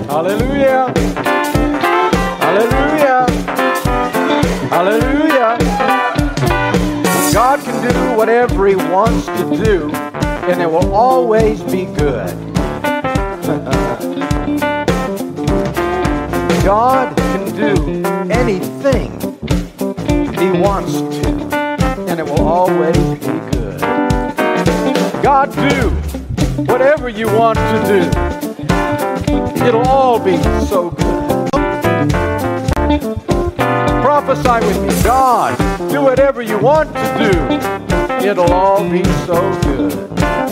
Hallelujah. Hallelujah. Hallelujah. God can do whatever He wants to do, and it will always be good. God can do anything He wants to, and it will always be good. God, do whatever you want to do. It'll all be so good. Prophesy with me. God, do whatever you want to do. It'll all be so good.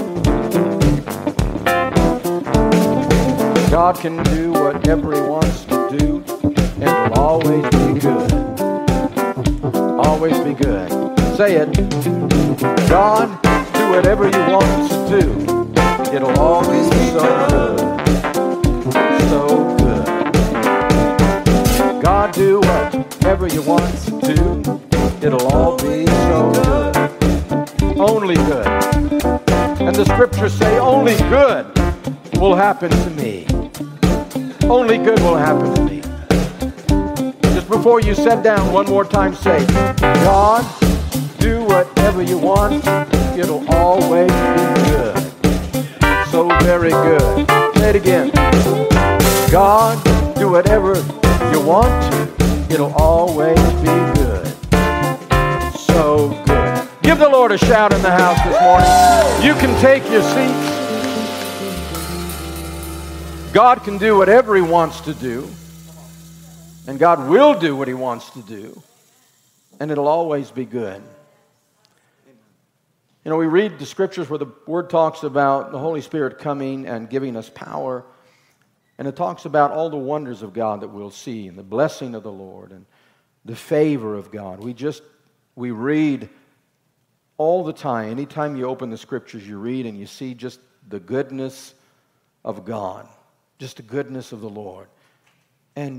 God can do whatever He wants to do, and it'll always be good. Always be good. Say it. God, do whatever you want to do. It'll all be so good. So good. God, do whatever you want to do. It'll all be so good. Only good. And the scriptures say only good will happen to me. Only good will happen to me. Just before you sit down, one more time say, God, do whatever you want. It'll always be good. So very good. Say it again. God, do whatever you want. It'll always be good. So good. Give the Lord a shout in the house this morning. You can take your seats. God can do whatever He wants to do. And God will do what He wants to do. And it'll always be good. You know, we read the scriptures where the Word talks about the Holy Spirit coming and giving us power. And it talks about all the wonders of God that we'll see, and the blessing of the Lord, and the favor of God. We read all the time. Anytime you open the scriptures, you read and you see just the goodness of God. Just the goodness of the Lord. And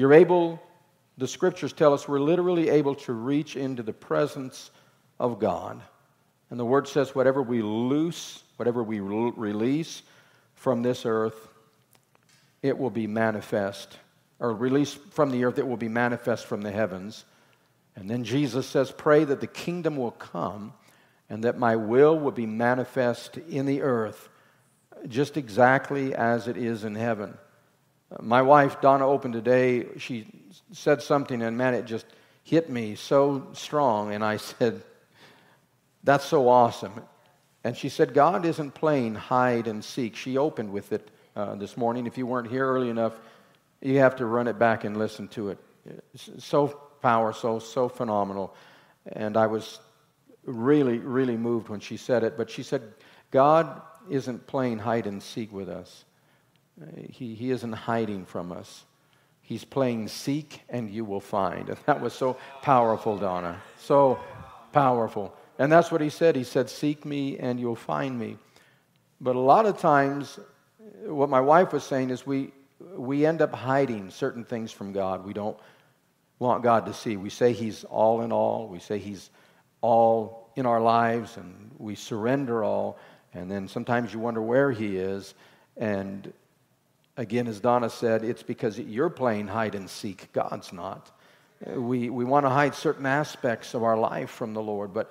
the scriptures tell us we're literally able to reach into the presence of God. And the Word says whatever we loose, whatever we release from this earth, it will be manifest. Or release from the earth, it will be manifest from the heavens. And then Jesus says, pray that the kingdom will come and that my will be manifest in the earth, just exactly as it is in heaven. My wife, Donna, opened today. She said something, and man, it just hit me so strong. And I said, that's so awesome. And she said, God isn't playing hide and seek. She opened with it this morning. If you weren't here early enough, you have to run it back and listen to it. So powerful, so phenomenal. And I was really, really moved when she said it. But she said, God isn't playing hide and seek with us. He isn't hiding from us. He's playing seek and you will find. And that was so powerful, Donna. So powerful. And that's what He said. He said, seek me and you'll find me. But a lot of times, what my wife was saying is we end up hiding certain things from God. We don't want God to see. We say He's all in all. We say He's all in our lives, and we surrender all. And then sometimes you wonder where He is. And again, as Donna said, it's because you're playing hide and seek. God's not. We want to hide certain aspects of our life from the Lord, but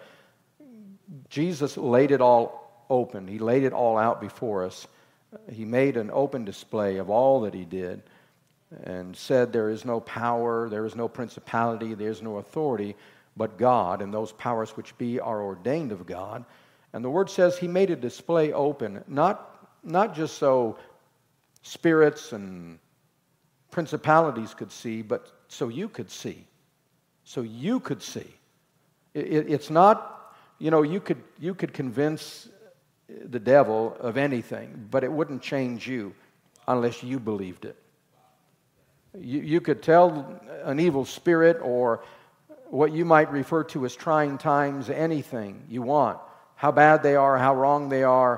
Jesus laid it all open. He laid it all out before us. He made an open display of all that He did and said there is no power, there is no principality, there is no authority but God, and those powers which be are ordained of God. And the Word says He made a display open, not just so spirits and principalities could see, but so you could see. So you could see. It's not, you could convince the devil of anything, but it wouldn't change you unless you believed it. You could tell an evil spirit or what you might refer to as trying times, anything you want, how bad they are, how wrong they are,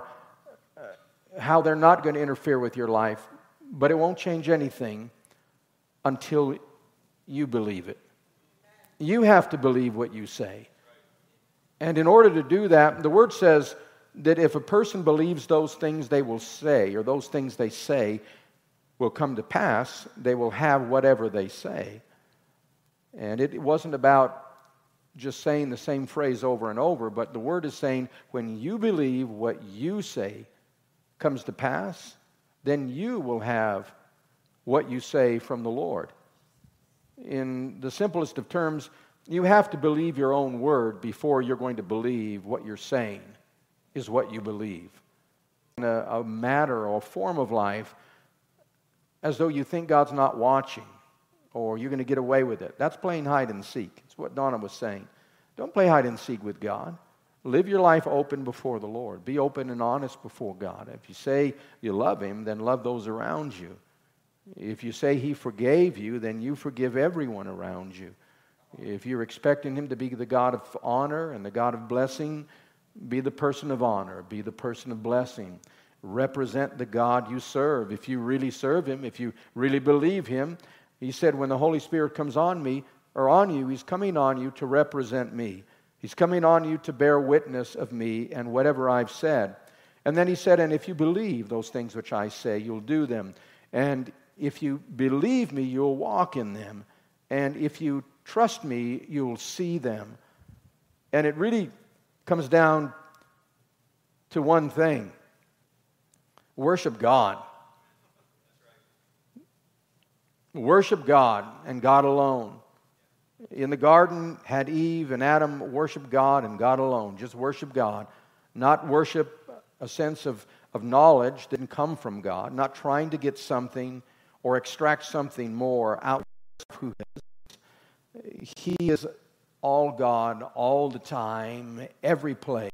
how they're not going to interfere with your life, but it won't change anything until you believe it. You have to believe what you say. And in order to do that, the Word says that if a person believes those things they will say, or those things they say, will come to pass, they will have whatever they say. And it wasn't about just saying the same phrase over and over, but the Word is saying when you believe what you say comes to pass, then you will have what you say from the Lord. In the simplest of terms, you have to believe your own word before you're going to believe what you're saying is what you believe. In a matter or form of life, as though you think God's not watching or you're going to get away with it. That's playing hide and seek. It's what Donna was saying. Don't play hide and seek with God. Live your life open before the Lord. Be open and honest before God. If you say you love Him, then love those around you. If you say He forgave you, then you forgive everyone around you. If you're expecting Him to be the God of honor and the God of blessing, be the person of honor. Be the person of blessing. Represent the God you serve. If you really serve Him, if you really believe Him, He said, when the Holy Spirit comes on me or on you, He's coming on you to represent me. He's coming on you to bear witness of me and whatever I've said. And then He said, and if you believe those things which I say, you'll do them. And if you believe me, you'll walk in them. And if you trust me, you'll see them. And it really comes down to one thing. Worship God. Worship God and God alone. In the garden, had Eve and Adam worship God and God alone. Just worship God. Not worship a sense of knowledge that didn't come from God. Not trying to get something or extract something more out of who He is. He is all God, all the time, every place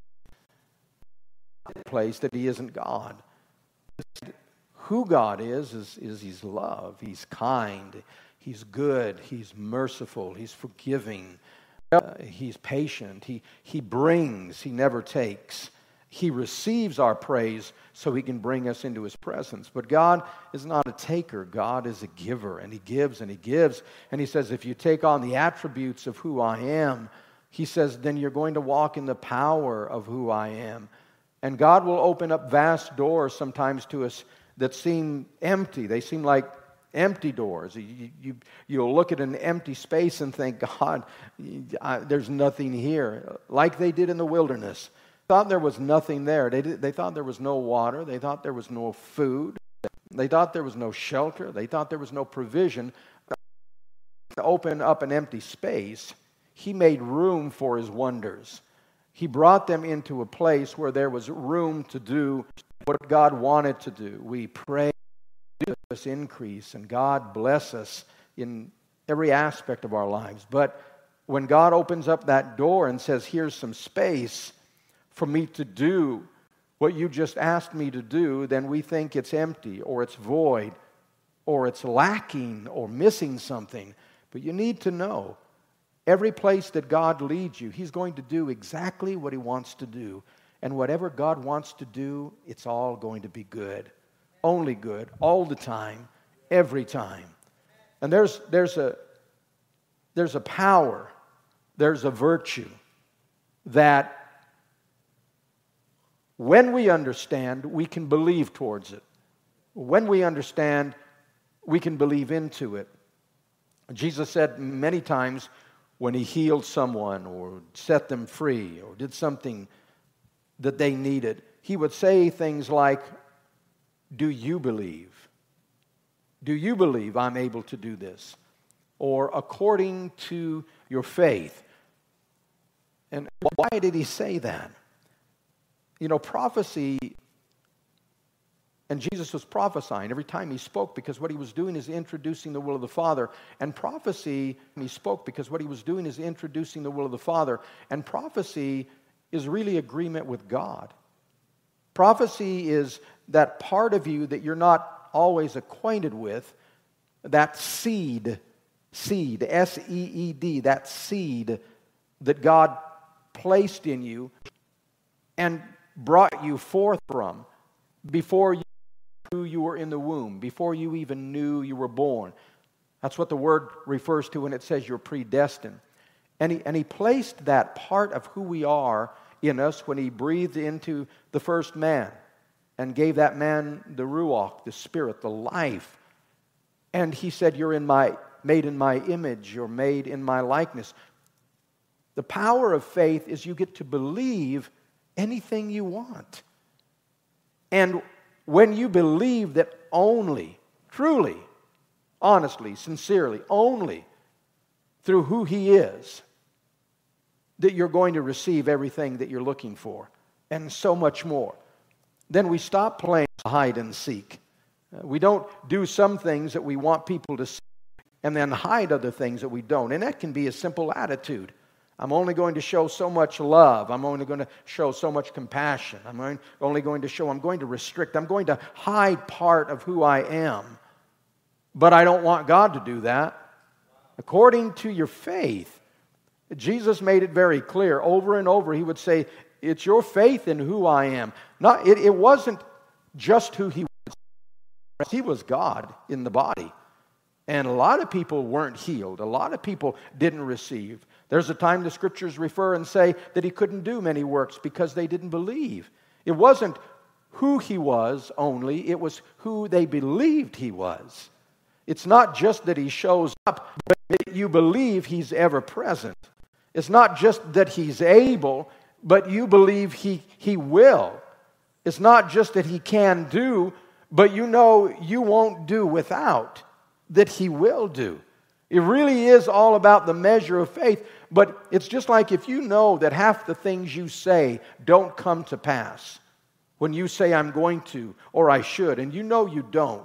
that He isn't God. Who God is He's love. He's kind. He's good. He's merciful. He's forgiving. He's patient. He brings. He never takes. He receives our praise so He can bring us into His presence. But God is not a taker. God is a giver. And He gives and He gives. And He says, if you take on the attributes of who I am, He says, then you're going to walk in the power of who I am. And God will open up vast doors sometimes to us that seem empty. They seem like empty doors. You'll look at an empty space and think, God, there's nothing here. Like they did in the wilderness. Thought there was nothing there. They thought there was no water. They thought there was no food. They thought there was no shelter. They thought there was no provision. To open up an empty space, He made room for His wonders. He brought them into a place where there was room to do what God wanted to do. We pray for this increase, and God bless us in every aspect of our lives. But when God opens up that door and says, here's some space for me to do what you just asked me to do, then we think it's empty or it's void or it's lacking or missing something. But you need to know, every place that God leads you, He's going to do exactly what He wants to do. And whatever God wants to do, it's all going to be good. Only good, all the time, every time. And there's a power, there's a virtue that when we understand, we can believe towards it. When we understand, we can believe into it. Jesus said many times when He healed someone or set them free or did something that they needed, He would say things like, do you believe? Do you believe I'm able to do this? Or according to your faith. And why did He say that? You know, prophecy, and Jesus was prophesying every time He spoke, because what He was doing is introducing the will of the Father. And prophecy, He spoke because what He was doing is introducing the will of the Father. And prophecy is really agreement with God. Prophecy is that part of you that you're not always acquainted with, that seed, S-E-E-D, that seed that God placed in you and brought you forth from before you knew you were in the womb, before you even knew you were born. That's what the word refers to when it says you're predestined. And he placed that part of who we are in us when He breathed into the first man and gave that man the ruach, the spirit, the life And he said, you're made in my image, you're made in my likeness. The power of faith is you get to believe anything you want. And when you believe that only, truly, honestly, sincerely, only through who He is, that you're going to receive everything that you're looking for, and so much more, then we stop playing hide and seek. We don't do some things that we want people to see and then hide other things that we don't. And that can be a simple attitude. I'm only going to show so much love. I'm only going to show so much compassion. I'm going to restrict. I'm going to hide part of who I am. But I don't want God to do that. According to your faith, Jesus made it very clear. Over and over, He would say, it's your faith in who I am. It wasn't just who He was. He was God in the body. And a lot of people weren't healed. A lot of people didn't receive. There's a time the Scriptures refer and say that He couldn't do many works because they didn't believe. It wasn't who He was only, it was who they believed He was. It's not just that He shows up, but that you believe He's ever present. It's not just that He's able, but you believe He will. It's not just that He can do, but you know you won't do without, that He will do. It really is all about the measure of faith, but it's just like if you know that half the things you say don't come to pass. When you say, I'm going to, or I should, and you know you don't,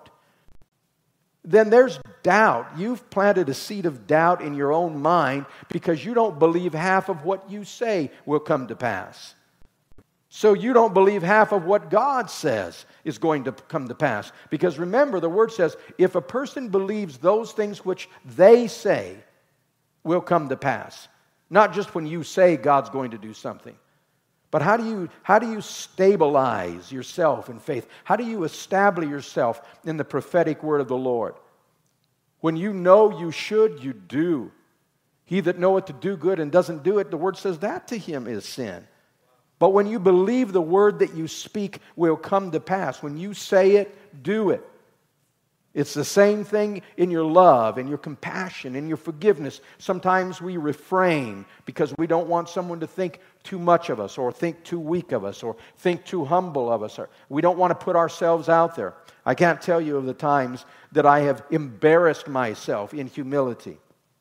then there's doubt. You've planted a seed of doubt in your own mind because you don't believe half of what you say will come to pass. So you don't believe half of what God says is going to come to pass. Because remember, the Word says, if a person believes those things which they say will come to pass, not just when you say God's going to do something, but how do you stabilize yourself in faith? How do you establish yourself in the prophetic word of the Lord? When you know you should, you do. He that knoweth to do good and doesn't do it, the Word says that to him is sin. But when you believe the word that you speak will come to pass, when you say it, do it. It's the same thing in your love, in your compassion, in your forgiveness. Sometimes we refrain because we don't want someone to think too much of us or think too weak of us or think too humble of us. Or we don't want to put ourselves out there. I can't tell you of the times that I have embarrassed myself in humility.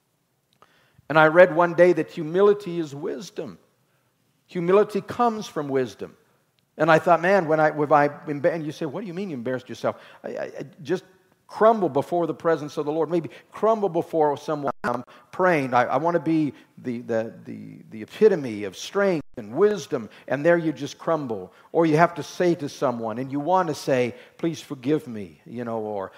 And I read one day that humility is wisdom. Humility comes from wisdom. And I thought, man, and you say, what do you mean you embarrassed yourself? I just crumble before the presence of the Lord. Maybe crumble before someone I'm praying. I want to be the epitome of strength and wisdom, and there you just crumble. Or you have to say to someone, and you want to say, please forgive me, or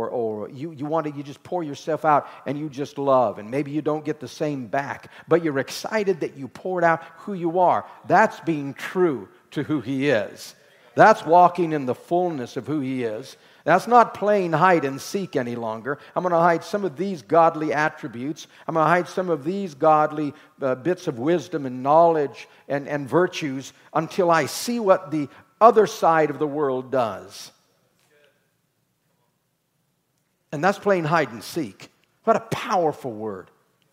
you just pour yourself out and you just love, and maybe you don't get the same back, but you're excited that you poured out who you are. That's being true to who He is. That's walking in the fullness of who He is. That's not playing hide and seek any longer. I'm going to hide some of these godly attributes. I'm going to hide some of these godly bits of wisdom and knowledge and virtues until I see what the other side of the world does. And that's playing hide and seek. What a powerful word.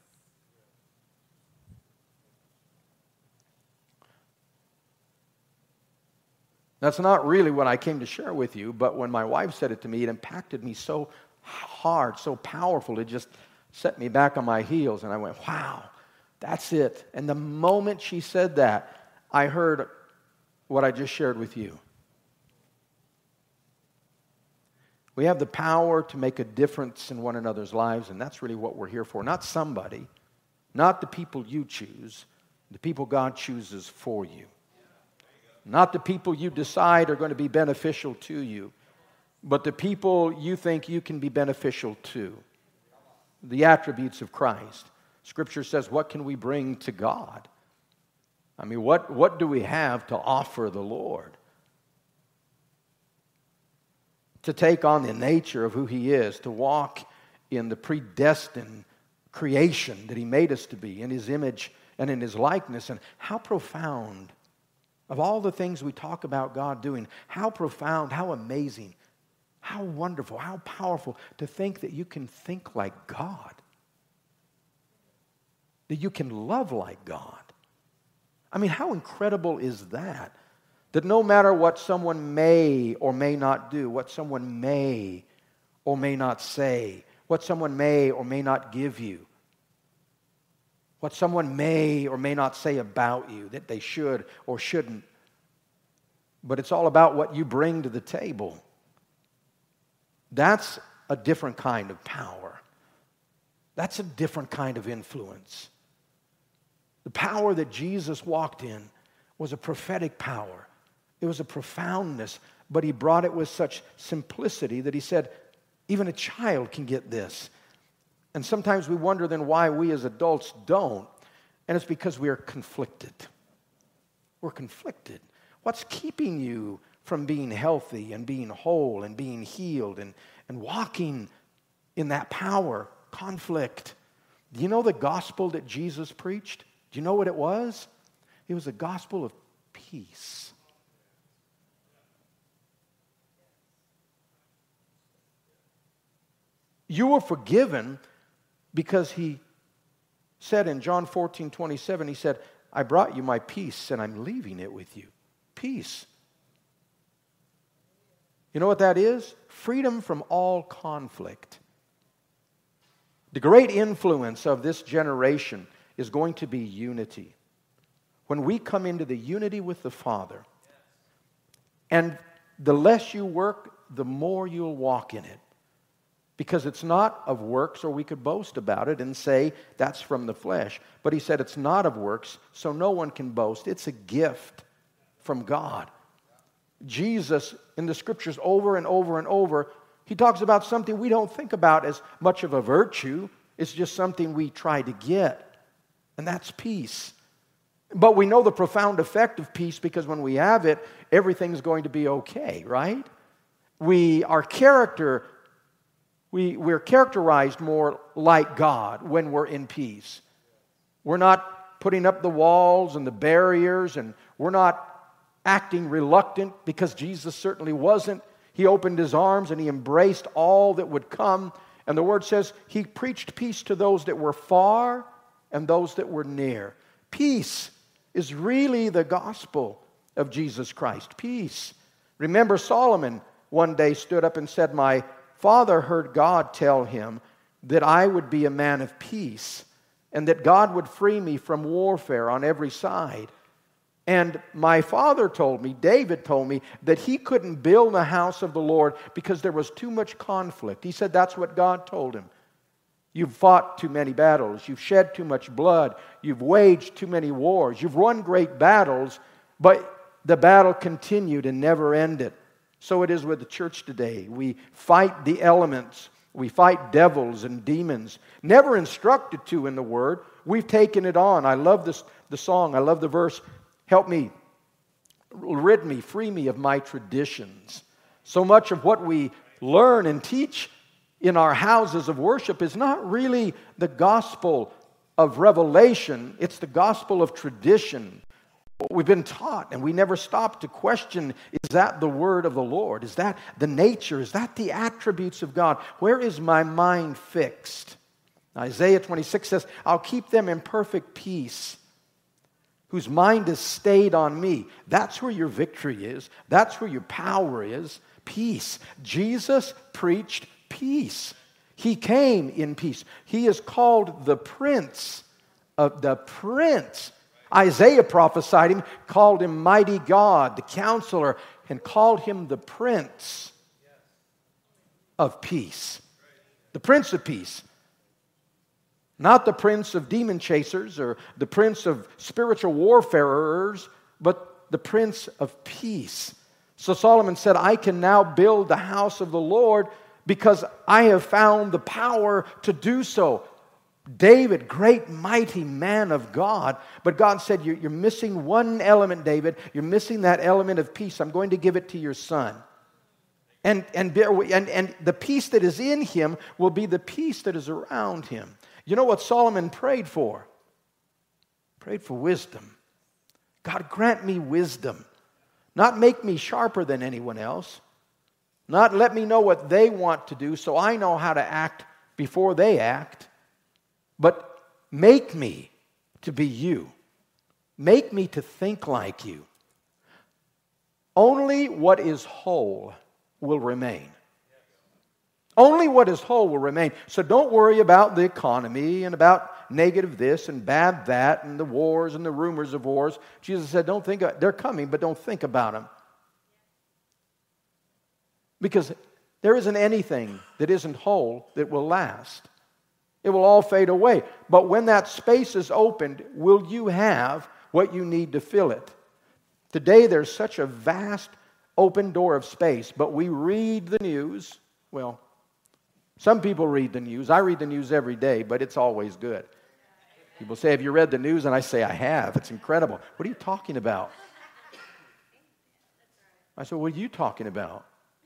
That's not really what I came to share with you, but when my wife said it to me, it impacted me so hard, so powerful, it just set me back on my heels, and I went, wow, that's it. And the moment she said that, I heard what I just shared with you. We have the power to make a difference in one another's lives, and that's really what we're here for. Not somebody, not the people you choose, the people God chooses for you. Not the people you decide are going to be beneficial to you, but the people you think you can be beneficial to. The attributes of Christ. Scripture says, what can we bring to God? I mean, what do we have to offer the Lord? To take on the nature of who He is, to walk in the predestined creation that He made us to be, in His image and in His likeness. And how profound. Of all the things we talk about God doing, how profound, how amazing How wonderful, how powerful to think that you can think like God, that you can love like God. I mean, how incredible is that? That no matter what someone may or may not do, what someone may or may not say, what someone may or may not give you, what someone may or may not say about you that they should or shouldn't, but it's all about what you bring to the table. That's a different kind of power. That's a different kind of influence. The power that Jesus walked in was a prophetic power. It was a profoundness, but he brought it with such simplicity that he said, even a child can get this. And sometimes we wonder then why we as adults don't, and it's because we are conflicted. We're conflicted. What's keeping you from being healthy and being whole and being healed and walking in that power? Conflict. Do you know the gospel that Jesus preached? Do you know what it was? It was a gospel of peace. You were forgiven because he said in John 14:27, he said, I brought you my peace and I'm leaving it with you. Peace. You know what that is? Freedom from all conflict. The great influence of this generation is going to be unity. When we come into the unity with the Father, and the less you work, the more you'll walk in it. Because it's not of works, or we could boast about it and say that's from the flesh. But he said it's not of works, so no one can boast. It's a gift from God. Jesus, in the Scriptures over and over and over, he talks about something we don't think about as much of a virtue. It's just something we try to get. And that's peace. But we know the profound effect of peace because when we have it, everything's going to be okay, right? We're characterized more like God when we're in peace. We're not putting up the walls and the barriers, and we're not acting reluctant because Jesus certainly wasn't. He opened his arms and he embraced all that would come. And the Word says he preached peace to those that were far and those that were near. Peace is really the gospel of Jesus Christ. Peace. Remember, Solomon one day stood up and said, my father heard God tell him that I would be a man of peace and that God would free me from warfare on every side. And my father told me, David told me, that he couldn't build the house of the Lord because there was too much conflict. He said that's what God told him. You've fought too many battles. You've shed too much blood. You've waged too many wars. You've won great battles, but the battle continued and never ended. So it is with the church today. We fight the elements. We fight devils and demons. Never instructed to in the Word. We've taken it on. I love the song. I love the verse. Help me, rid me, free me of my traditions. So much of what we learn and teach in our houses of worship is not really the gospel of revelation. It's the gospel of tradition. We've been taught, and we never stop to question, is that the word of the Lord? Is that the nature? Is that the attributes of God? Where is my mind fixed? Isaiah 26 says, I'll keep them in perfect peace, whose mind is stayed on me. That's where your victory is. That's where your power is. Peace. Jesus preached peace. He came in peace. He is called the Prince of the Prince. Isaiah prophesied him, called him Mighty God, the Counselor, and called him the Prince of Peace. The Prince of Peace. Not the prince of demon chasers or the prince of spiritual warfarers, but the Prince of Peace. So Solomon said, I can now build the house of the Lord because I have found the power to do so. David, great mighty man of God, but God said, you're missing one element, David. You're missing that element of peace. I'm going to give it to your son. And the peace that is in him will be the peace that is around him. You know what Solomon prayed for? Prayed for wisdom. God, grant me wisdom. Not make me sharper than anyone else, Not let me know what they want to do so I know how to act before they act, but make me to be you. Make me to think like you. Only what is whole will remain. Only what is whole will remain. So don't worry about the economy and about negative this and bad that and the wars and the rumors of wars. Jesus said, don't think, they're coming, but don't think about them. Because there isn't anything that isn't whole that will last. It will all fade away. But when that space is opened, will you have what you need to fill it? Today there's such a vast open door of space, but we read the news. Well, some people read the news. I read the news every day, but it's always good. People say, have you read the news? And I say, I have. It's incredible. What are you talking about? I said, what are you talking about?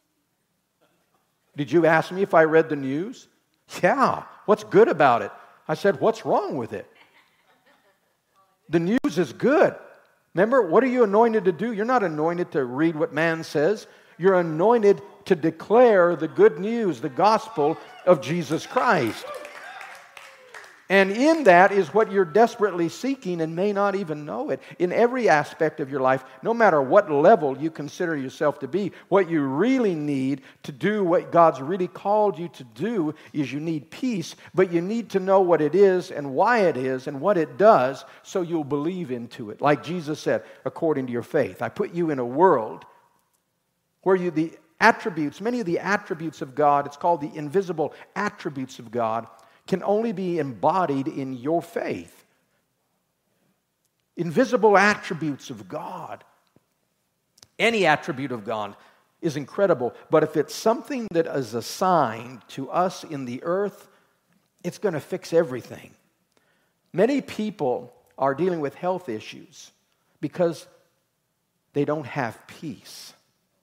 Did you ask me if I read the news? Yeah. What's good about it? I said, what's wrong with it? The news is good. Remember, what are you anointed to do? You're not anointed to read what man says. You're anointed to declare the good news, the gospel of Jesus Christ. And in that is what you're desperately seeking and may not even know it. In every aspect of your life, no matter what level you consider yourself to be, what you really need to do, what God's really called you to do, is you need peace, but you need to know what it is and why it is and what it does so you'll believe into it. Like Jesus said, according to your faith. I put you in a world where the attributes, many of the attributes of God, it's called the invisible attributes of God, can only be embodied in your faith. Invisible attributes of God. Any attribute of God is incredible, but if it's something that is assigned to us in the earth, it's going to fix everything. Many people are dealing with health issues because they don't have peace.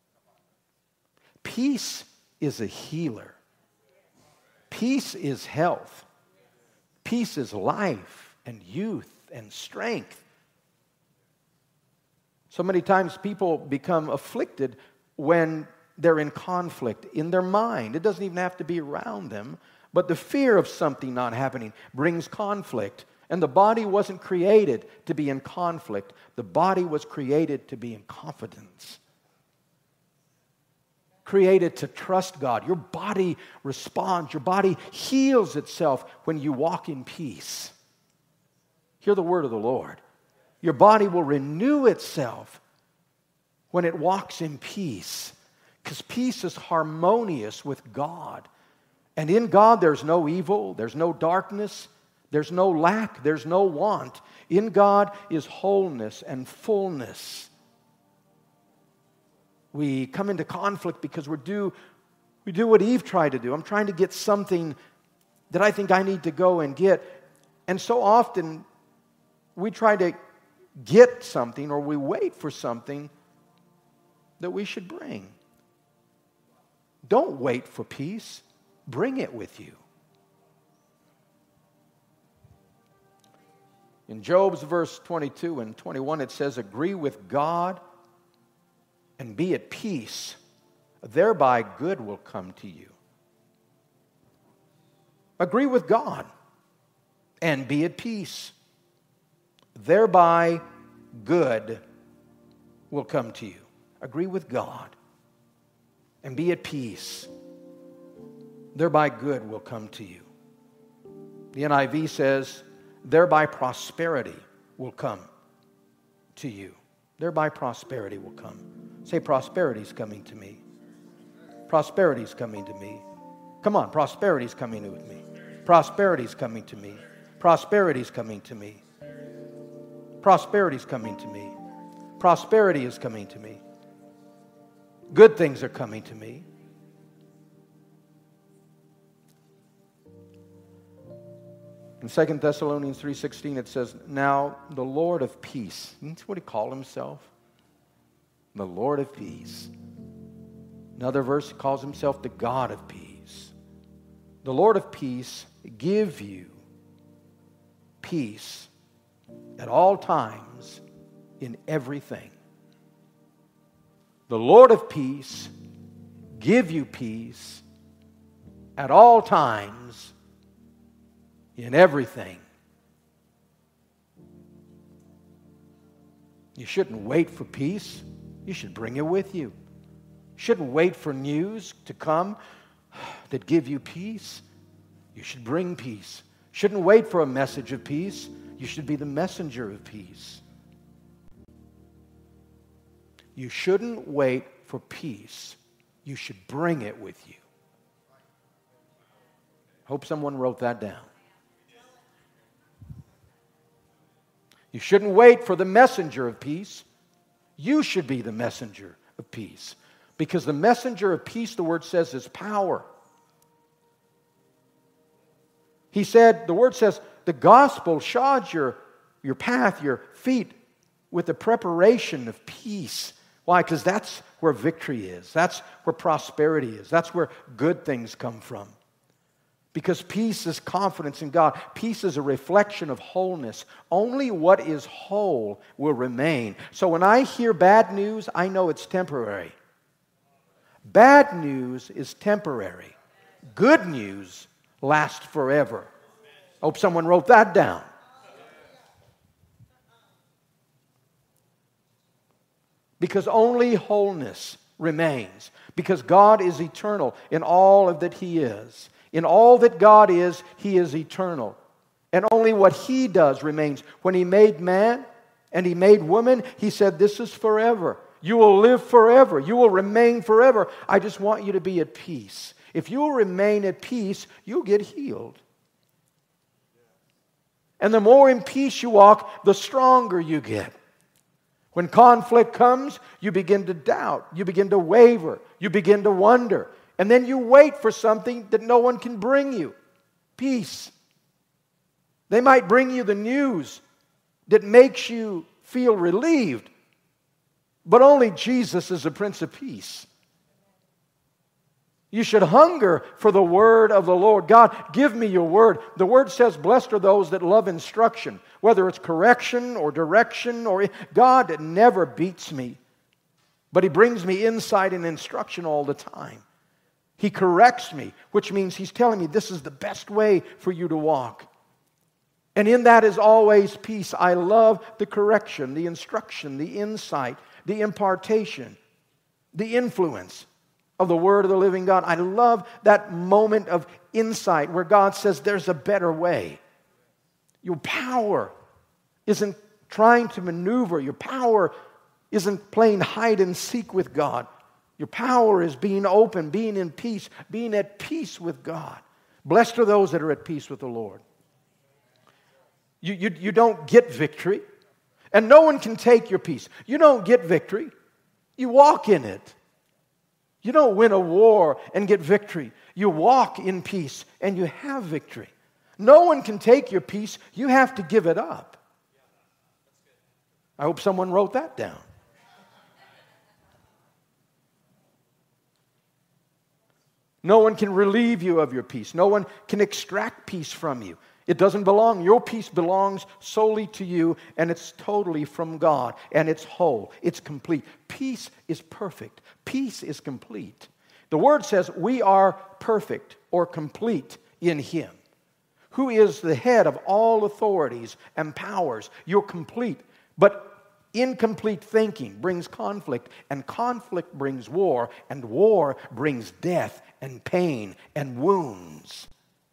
Peace is a healer. Peace is health. Peace is life and youth and strength. So many times people become afflicted when they're in conflict in their mind. It doesn't even have to be around them, but the fear of something not happening brings conflict. And the body wasn't created to be in conflict. The body was created to be in confidence. Created to trust God. Your body responds. Your body heals itself when you walk in peace. Hear the word of the Lord. Your body will renew itself when it walks in peace. Because peace is harmonious with God. And in God there's no evil, there's no darkness, there's no lack, there's no want. In God is wholeness and fullness. We come into conflict because we do what Eve tried to do. I'm trying to get something that I think I need to go and get. And so often we try to get something or we wait for something that we should bring. Don't wait for peace. Bring it with you. In Job's verse 22 and 21 it says, agree with God and be at peace, thereby good will come to you. Agree with God and be at peace, thereby good will come to you. Agree with God and be at peace, thereby good will come to you. The NIV says, thereby prosperity will come to you. Thereby prosperity will come. Say, prosperity's coming to me. Prosperity's coming to me. Come on, prosperity's coming to me. Prosperity's coming to me. Prosperity's coming to me. Prosperity's coming to me. Prosperity is coming to me. Good things are coming to me. In 2 Thessalonians 3:16 it says, now the Lord of peace. That's what he called himself. The Lord of peace. Another verse, he calls himself the God of peace. The Lord of peace give you peace at all times in everything. The Lord of peace give you peace at all times, in everything. You shouldn't wait for peace. You should bring it with you. You shouldn't wait for news to come that give you peace. You should bring peace. Shouldn't wait for a message of peace. You should be the messenger of peace. You shouldn't wait for peace. You should bring it with you. Hope someone wrote that down. You shouldn't wait for the messenger of peace. You should be the messenger of peace. Because the messenger of peace, the Word says, is power. He said, the Word says, the gospel shods your path, your feet, with the preparation of peace. Why? Because that's where victory is. That's where prosperity is. That's where good things come from. Because peace is confidence in God. Peace is a reflection of wholeness. Only what is whole will remain. So when I hear bad news, I know it's temporary. Bad news is temporary. Good news lasts forever. Hope someone wrote that down. Because only wholeness remains. Because God is eternal in all of that He is. In all that God is, He is eternal. And only what He does remains. When He made man and He made woman, He said, this is forever. You will live forever. You will remain forever. I just want you to be at peace. If you will remain at peace, you'll get healed. And the more in peace you walk, the stronger you get. When conflict comes, you begin to doubt. You begin to waver. You begin to wonder. And then you wait for something that no one can bring you. Peace. They might bring you the news that makes you feel relieved. But only Jesus is the Prince of Peace. You should hunger for the word of the Lord. God, give me your word. The word says, blessed are those that love instruction. Whether it's correction or direction, or God never beats me. But He brings me insight and instruction all the time. He corrects me, which means He's telling me this is the best way for you to walk. And in that is always peace. I love the correction, the instruction, the insight, the impartation, the influence of the Word of the living God. I love that moment of insight where God says there's a better way. Your power isn't trying to maneuver. Your power isn't playing hide and seek with God. Your power is being open, being in peace, being at peace with God. Blessed are those that are at peace with the Lord. You don't get victory, and no one can take your peace. You don't get victory. You walk in it. You don't win a war and get victory. You walk in peace and you have victory. No one can take your peace. You have to give it up. I hope someone wrote that down. No one can relieve you of your peace. No one can extract peace from you. It doesn't belong. Your peace belongs solely to you, and it's totally from God, and it's whole. It's complete. Peace is perfect. Peace is complete. The Word says we are perfect or complete in Him, who is the head of all authorities and powers. You're complete, but incomplete thinking brings conflict, and conflict brings war, and war brings death and pain and wounds.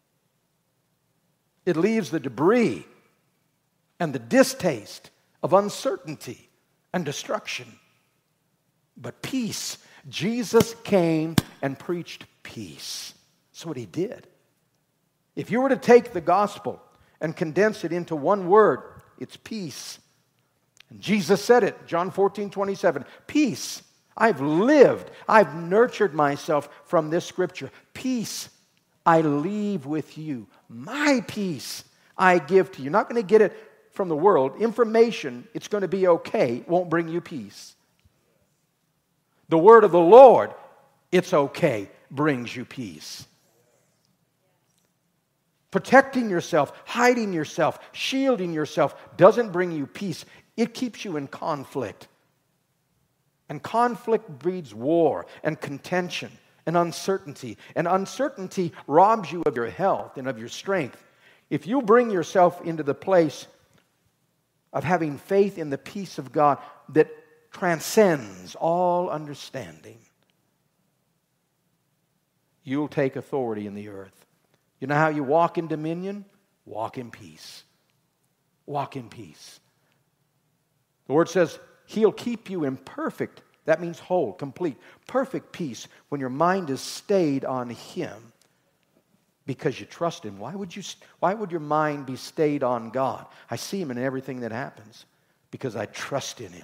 It leaves the debris and the distaste of uncertainty and destruction. But peace, Jesus came and preached peace. That's what He did. If you were to take the gospel and condense it into one word, it's peace. And Jesus said it, John 14:27. Peace. I've lived, I've nurtured myself from this scripture. Peace I leave with you. My peace I give to you. You're not going to get it from the world. Information, it's going to be okay. It won't bring you peace. The word of the Lord, it's okay, brings you peace. Protecting yourself, hiding yourself, shielding yourself doesn't bring you peace. It keeps you in conflict. And conflict breeds war and contention and uncertainty. And uncertainty robs you of your health and of your strength. If you bring yourself into the place of having faith in the peace of God that transcends all understanding, you'll take authority in the earth. You know how you walk in dominion? Walk in peace. Walk in peace. The Word says He'll keep you in perfect, that means whole, complete, perfect peace when your mind is stayed on Him because you trust Him. Why would your mind be stayed on God? I see Him in everything that happens because I trust in Him.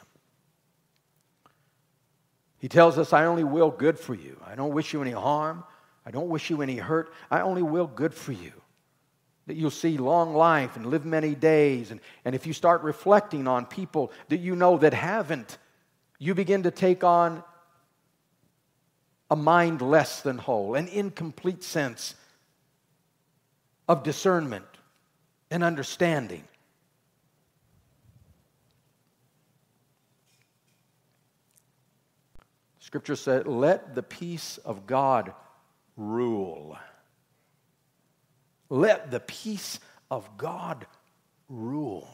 He tells us, I only will good for you. I don't wish you any harm. I don't wish you any hurt. I only will good for you. That you'll see long life and live many days. And if you start reflecting on people that you know that haven't, you begin to take on a mind less than whole, an incomplete sense of discernment and understanding. Scripture said, let the peace of God rule. Let the peace of God rule.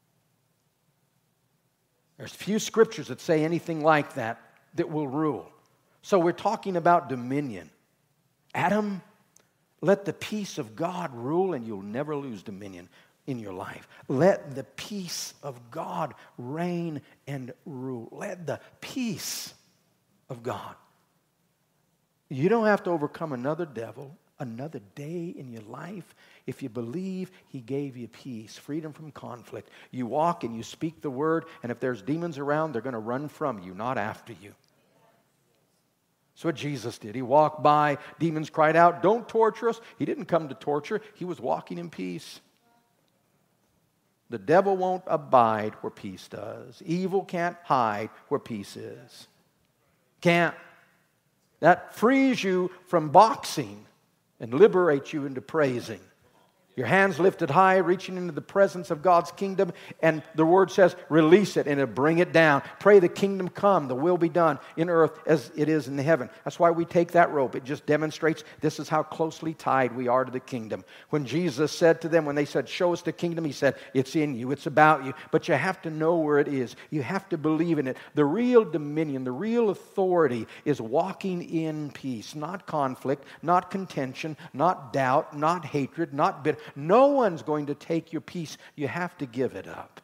There's few scriptures that say anything like that will rule. So we're talking about dominion. Adam, let the peace of God rule and you'll never lose dominion in your life. Let the peace of God reign and rule. Let the peace of God. You don't have to overcome another devil, another day in your life if you believe He gave you peace, freedom from conflict. You walk and you speak the word, and if there's demons around, they're going to run from you, not after you. That's what Jesus did. He walked by, demons cried out, don't torture us. He didn't come to torture. He was walking in peace. The devil won't abide where peace does. Evil can't hide where peace is. Can't. That frees you from boxing and liberates you into praising. Your hands lifted high, reaching into the presence of God's kingdom, and the Word says, release it and it'll bring it down. Pray the kingdom come, the will be done in earth as it is in heaven. That's why we take that rope. It just demonstrates this is how closely tied we are to the kingdom. When Jesus said to them, when they said, show us the kingdom, He said, it's in you, it's about you, but you have to know where it is. You have to believe in it. The real dominion, the real authority is walking in peace, not conflict, not contention, not doubt, not hatred, not bitter. No one's going to take your peace. You have to give it up.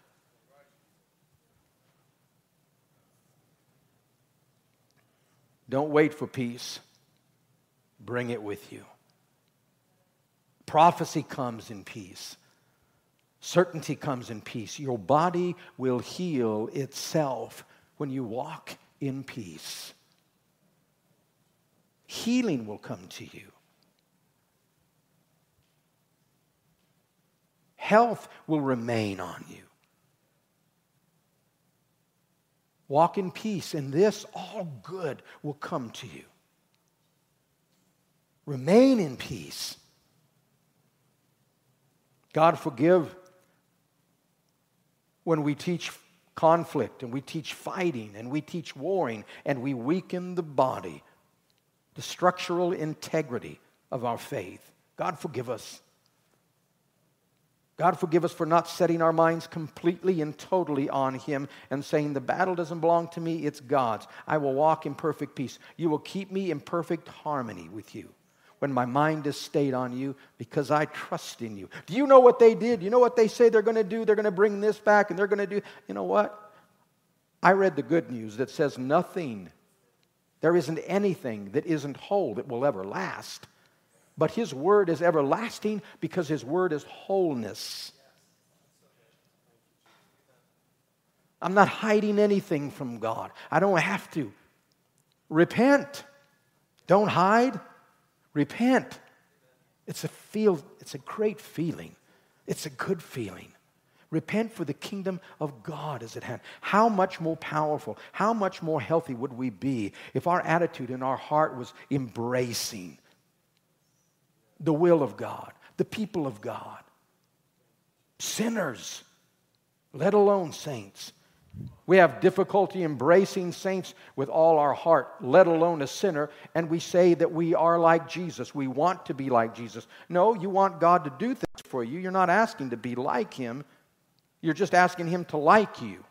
Don't wait for peace. Bring it with you. Prophecy comes in peace. Certainty comes in peace. Your body will heal itself when you walk in peace. Healing will come to you. Health will remain on you. Walk in peace, and this all good will come to you. Remain in peace. God forgive when we teach conflict and we teach fighting and we teach warring and we weaken the body, the structural integrity of our faith. God forgive us. God forgive us for not setting our minds completely and totally on Him and saying, the battle doesn't belong to me, it's God's. I will walk in perfect peace. You will keep me in perfect harmony with you when my mind is stayed on you because I trust in you. Do you know what they did? You know what they say they're going to do? They're going to bring this back and they're going to do. You know what? I read the good news that says nothing, there isn't anything that isn't whole that will ever last. But His Word is everlasting because His Word is wholeness. I'm not hiding anything from God. I don't have to. Repent. Don't hide. Repent. It's a great feeling. It's a good feeling. Repent, for the kingdom of God is at hand. How much more powerful, how much more healthy would we be if our attitude and our heart was embracing the will of God, the people of God, sinners, let alone saints, We have difficulty embracing saints with all our heart, let alone a sinner, and we say that we are like Jesus. We want to be like Jesus. No, you want God to do things for you. You're not asking to be like Him. You're just asking Him to like you.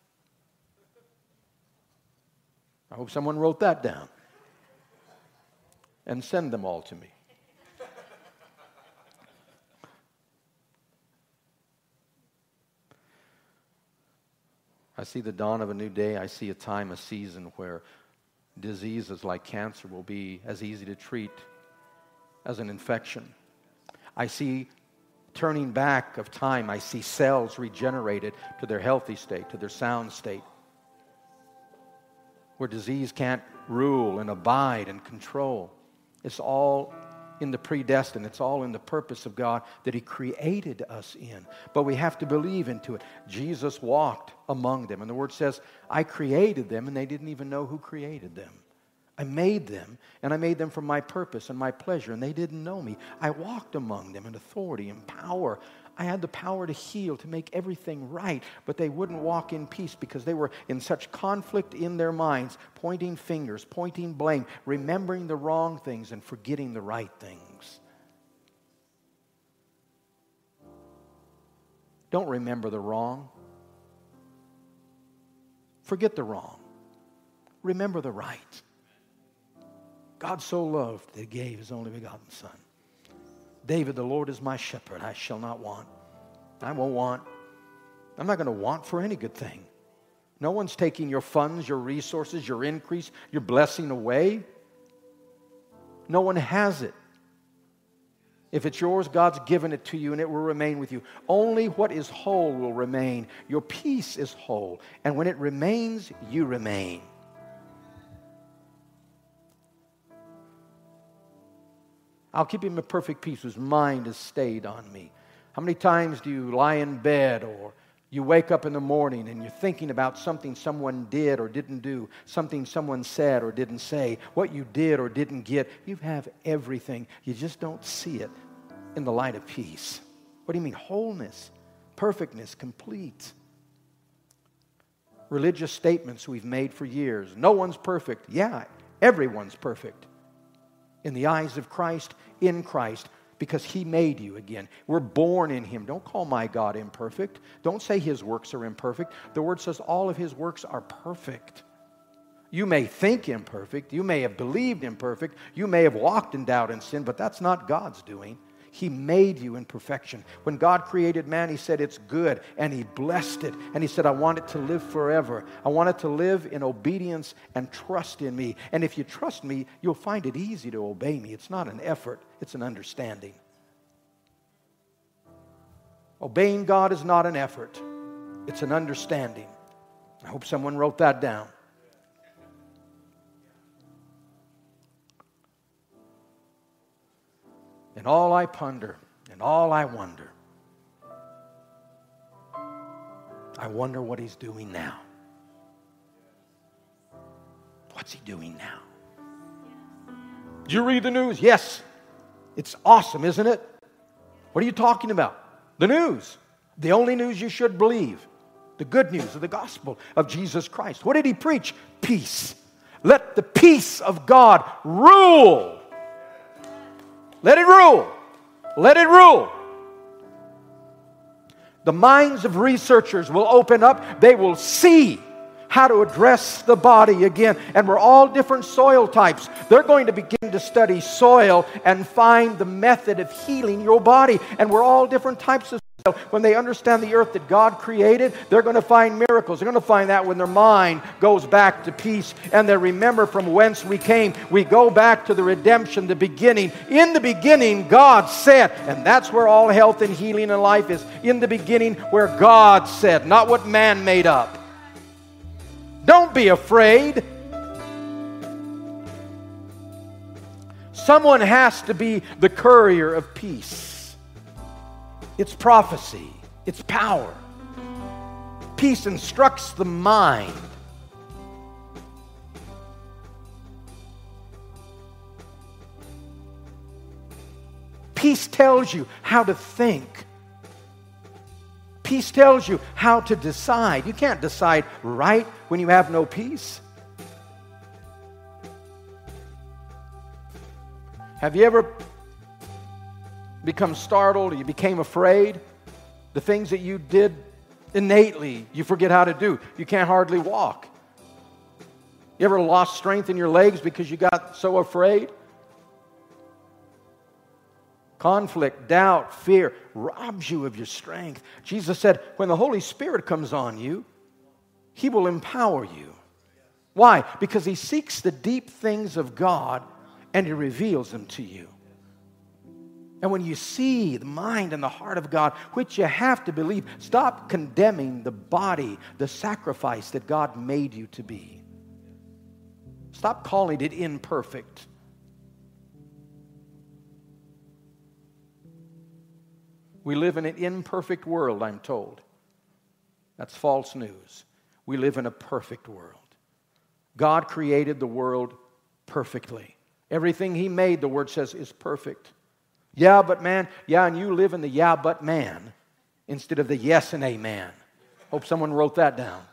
I hope someone wrote that down and send them all to me. I see the dawn of a new day. I see a time, a season where diseases like cancer will be as easy to treat as an infection. I see turning back of time. I see cells regenerated to their healthy state, to their sound state, where disease can't rule and abide and control. It's all in the predestined. It's all in the purpose of God that He created us in. But we have to believe into it. Jesus walked among them. And the Word says, I created them, and they didn't even know who created them. I made them, and I made them for my purpose and my pleasure, and they didn't know me. I walked among them in authority and power. I had the power to heal, to make everything right, but they wouldn't walk in peace because they were in such conflict in their minds, pointing fingers, pointing blame, remembering the wrong things and forgetting the right things. Don't remember the wrong. Forget the wrong. Remember the right. God so loved that He gave His only begotten Son. David, the Lord is my shepherd, I shall not want. I won't want. I'm not going to want for any good thing. No one's taking your funds, your resources, your increase, your blessing away. No one has it. If it's yours, God's given it to you and it will remain with you. Only what is whole will remain. Your peace is whole. And when it remains, you remain. I'll keep him in perfect peace whose mind is stayed on me. How many times do you lie in bed or you wake up in the morning and you're thinking about something someone did or didn't do, something someone said or didn't say, what you did or didn't get? You have everything. You just don't see it in the light of peace. What do you mean? Wholeness, perfectness, complete. Religious statements we've made for years. No one's perfect. Yeah, everyone's perfect. In the eyes of Christ, in Christ, because He made you again. We're born in Him. Don't call my God imperfect. Don't say His works are imperfect. The Word says all of His works are perfect. You may think imperfect. You may have believed imperfect. You may have walked in doubt and sin, but that's not God's doing. He made you in perfection. When God created man, He said it's good, and He blessed it. And He said, I want it to live forever. I want it to live in obedience and trust in me. And if you trust me, you'll find it easy to obey me. It's not an effort, it's an understanding. Obeying God is not an effort, it's an understanding. I hope someone wrote that down. And all I ponder, and all I wonder what He's doing now. What's He doing now? Did you read the news? Yes. It's awesome, isn't it? What are you talking about? The news. The only news you should believe. The good news of the gospel of Jesus Christ. What did He preach? Peace. Let the peace of God rule. Let it rule. Let it rule. The minds of researchers will open up. They will see how to address the body again. And we're all different soil types. They're going to begin to study soil and find the method of healing your body. And we're all different types of soil. When they understand the earth that God created, they're going to find miracles. They're going to find that when their mind goes back to peace and they remember from whence we came. We go back to the redemption, the beginning. In the beginning, God said, and that's where all health and healing in life is. In the beginning, where God said, not what man made up. Don't be afraid. Someone has to be the courier of peace. It's prophecy. It's power. Peace instructs the mind. Peace tells you how to think. Peace tells you how to decide. You can't decide right when you have no peace. Have you ever become startled or you became afraid? The things that you did innately, you forget how to do. You can't hardly walk. You ever lost strength in your legs because you got so afraid? Conflict, doubt, fear robs you of your strength. Jesus said, when the Holy Spirit comes on you, He will empower you. Why? Because He seeks the deep things of God and He reveals them to you. And when you see the mind and the heart of God, which you have to believe, stop condemning the body, the sacrifice that God made you to be. Stop calling it imperfect. We live in an imperfect world, I'm told. That's false news. We live in a perfect world. God created the world perfectly. Everything He made, the Word says, is perfect. Yeah, but man, yeah, and you live in the yeah, but man instead of the yes and amen. Hope someone wrote that down.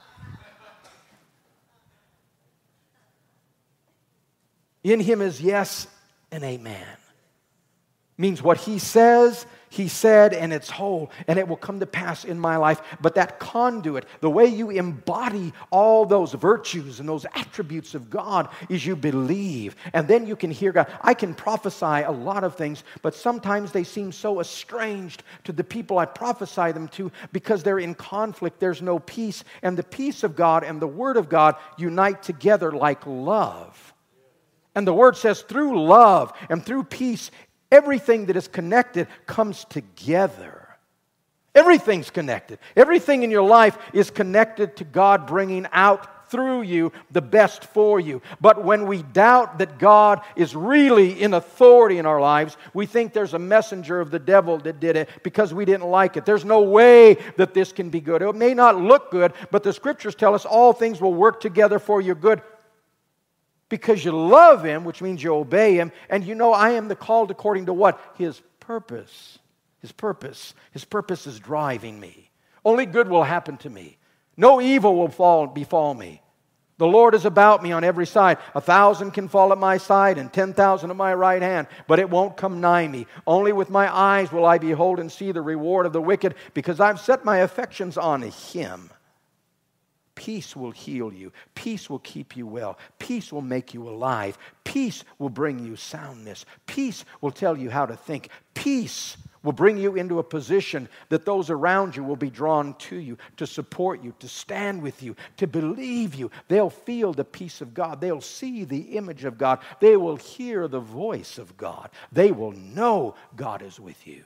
In Him is yes and amen. Means what He says, He said, and it's whole, and it will come to pass in my life. But that conduit, the way you embody all those virtues and those attributes of God is you believe. And then you can hear God. I can prophesy a lot of things, but sometimes they seem so estranged to the people I prophesy them to because they're in conflict. There's no peace. And the peace of God and the Word of God unite together like love. And the Word says through love and through peace, everything that is connected comes together. Everything's connected. Everything in your life is connected to God bringing out through you the best for you. But when we doubt that God is really in authority in our lives, we think there's a messenger of the devil that did it because we didn't like it. There's no way that this can be good. It may not look good, but the Scriptures tell us all things will work together for your good. Because you love Him, which means you obey Him, and you know I am the called according to what? His purpose. His purpose. His purpose is driving me. Only good will happen to me. No evil will befall me. The Lord is about me on every side. 1,000 can fall at my side and 10,000 at my right hand, but it won't come nigh me. Only with my eyes will I behold and see the reward of the wicked, because I've set my affections on Him. Peace will heal you. Peace will keep you well. Peace will make you alive. Peace will bring you soundness. Peace will tell you how to think. Peace will bring you into a position that those around you will be drawn to you, to support you, to stand with you, to believe you. They'll feel the peace of God. They'll see the image of God. They will hear the voice of God. They will know God is with you.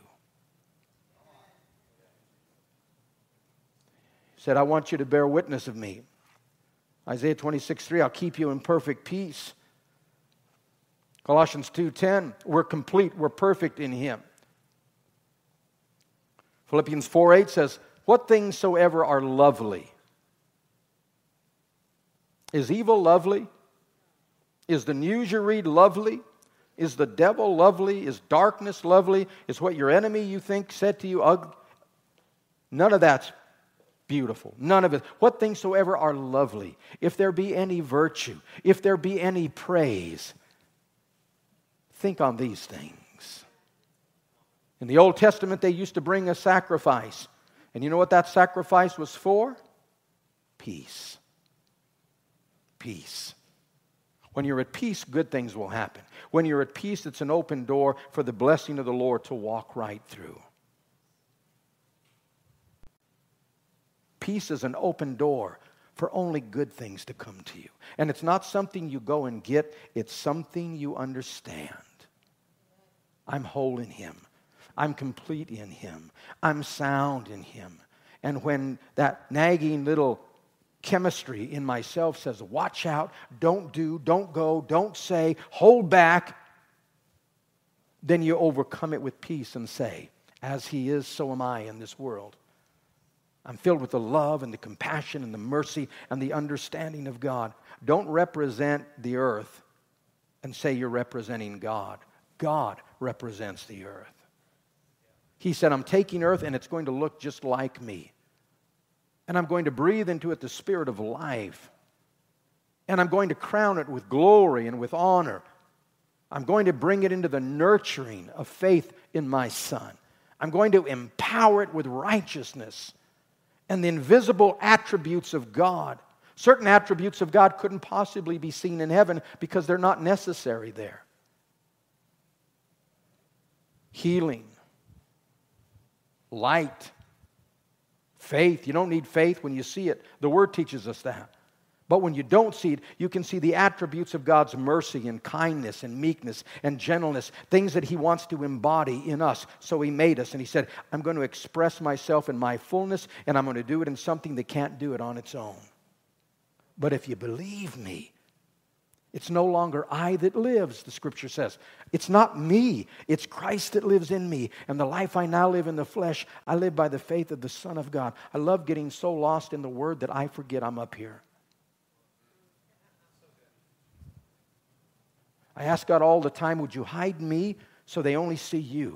Said, I want you to bear witness of me. Isaiah 26:3, I'll keep you in perfect peace. Colossians 2:10, we're complete, we're perfect in Him. Philippians 4:8 says, what things soever are lovely. Is evil lovely? Is the news you read lovely? Is the devil lovely? Is darkness lovely? Is what your enemy you think said to you ugly? None of that's beautiful. None of it. What things soever are lovely, if there be any virtue, if there be any praise, think on these things. In the Old Testament, they used to bring a sacrifice. And you know what that sacrifice was for? Peace. Peace. When you're at peace, good things will happen. When you're at peace, it's an open door for the blessing of the Lord to walk right through. Peace is an open door for only good things to come to you. And it's not something you go and get. It's something you understand. I'm whole in Him. I'm complete in Him. I'm sound in Him. And when that nagging little chemistry in myself says, watch out, don't do, don't go, don't say, hold back, then you overcome it with peace and say, as He is, so am I in this world. I'm filled with the love and the compassion and the mercy and the understanding of God. Don't represent the earth and say you're representing God. God represents the earth. He said, I'm taking earth and it's going to look just like me. And I'm going to breathe into it the Spirit of life. And I'm going to crown it with glory and with honor. I'm going to bring it into the nurturing of faith in my Son. I'm going to empower it with righteousness and the invisible attributes of God. Certain attributes of God couldn't possibly be seen in heaven because they're not necessary there. Healing, light, faith. You don't need faith when you see it. The Word teaches us that. But when you don't see it, you can see the attributes of God's mercy and kindness and meekness and gentleness, things that He wants to embody in us. So He made us, and He said, I'm going to express myself in my fullness, and I'm going to do it in something that can't do it on its own. But if you believe me, it's no longer I that lives, the Scripture says. It's not me. It's Christ that lives in me. And the life I now live in the flesh, I live by the faith of the Son of God. I love getting so lost in the Word that I forget I'm up here. I ask God all the time, would you hide me so they only see you?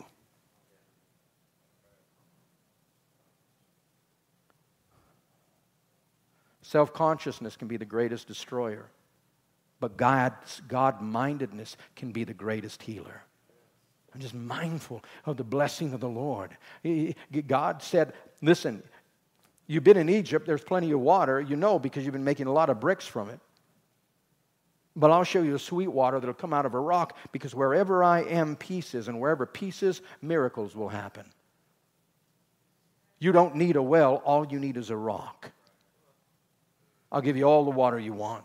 Self-consciousness can be the greatest destroyer. But God-mindedness can be the greatest healer. I'm just mindful of the blessing of the Lord. God said, listen, you've been in Egypt, there's plenty of water, you know, because you've been making a lot of bricks from it. But I'll show you the sweet water that'll come out of a rock, because wherever I am, peace is, and wherever peace is, miracles will happen. You don't need a well, all you need is a rock. I'll give you all the water you want.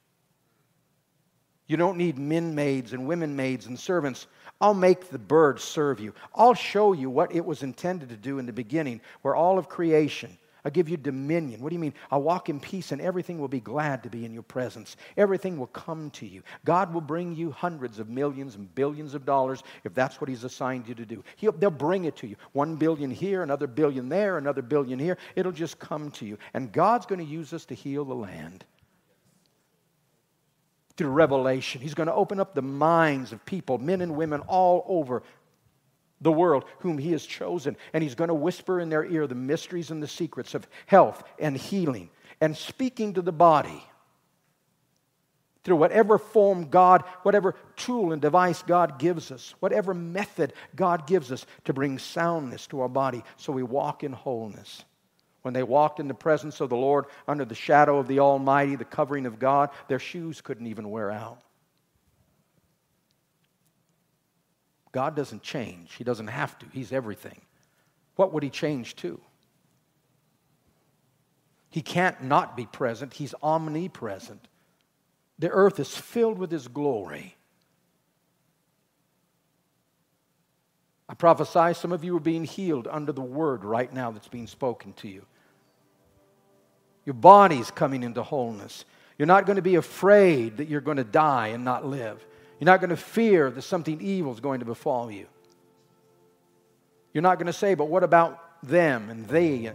You don't need men maids and women maids and servants. I'll make the birds serve you. I'll show you what it was intended to do in the beginning, where all of creation, I'll give you dominion. What do you mean? I'll walk in peace and everything will be glad to be in your presence. Everything will come to you. God will bring you hundreds of millions and billions of dollars if that's what He's assigned you to do. They'll bring it to you. 1 billion here, another billion there, another billion here. It'll just come to you. And God's going to use us to heal the land. Through revelation. He's going to open up the minds of people, men and women all over the world whom He has chosen. And He's going to whisper in their ear the mysteries and the secrets of health and healing and speaking to the body through whatever form God, whatever tool and device God gives us, whatever method God gives us to bring soundness to our body so we walk in wholeness. When they walked in the presence of the Lord under the shadow of the Almighty, the covering of God, their shoes couldn't even wear out. God doesn't change. He doesn't have to. He's everything. What would He change to? He can't not be present. He's omnipresent. The earth is filled with His glory. I prophesy some of you are being healed under the word right now that's being spoken to you. Your body's coming into wholeness. You're not going to be afraid that you're going to die and not live. You're not going to fear that something evil is going to befall you. You're not going to say, but what about them and they?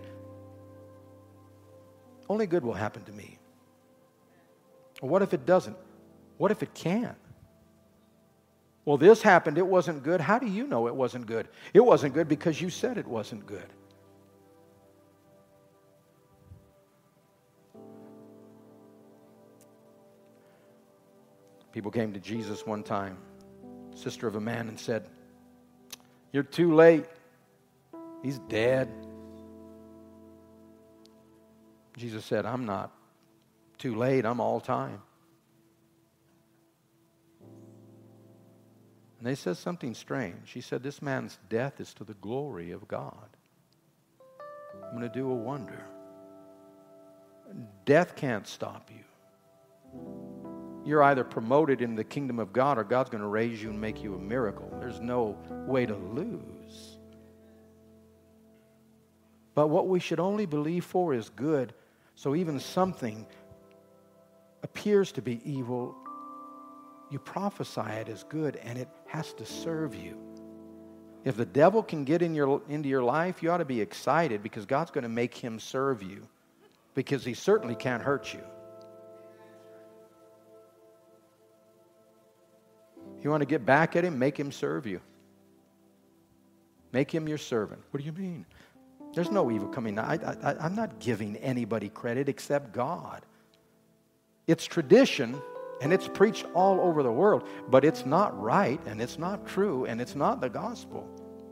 Only good will happen to me. Well, what if it doesn't? What if it can? Well, this happened, it wasn't good. How do you know it wasn't good? It wasn't good because you said it wasn't good. People came to Jesus one time, sister of a man, and said, "You're too late. He's dead." Jesus said, "I'm not too late. I'm all time." And they said something strange. He said, "This man's death is to the glory of God. I'm going to do a wonder." Death can't stop you. You're either promoted in the kingdom of God or God's going to raise you and make you a miracle. There's no way to lose. But what we should only believe for is good. So even something appears to be evil, you prophesy it as good, and it has to serve you. If the devil can get into your life, you ought to be excited because God's going to make him serve you, because he certainly can't hurt you. You want to get back at him, make him serve you. Make him your servant. What do you mean? There's no evil coming. I'm not giving anybody credit except God. It's tradition, and it's preached all over the world, but it's not right, and it's not true, and it's not the gospel.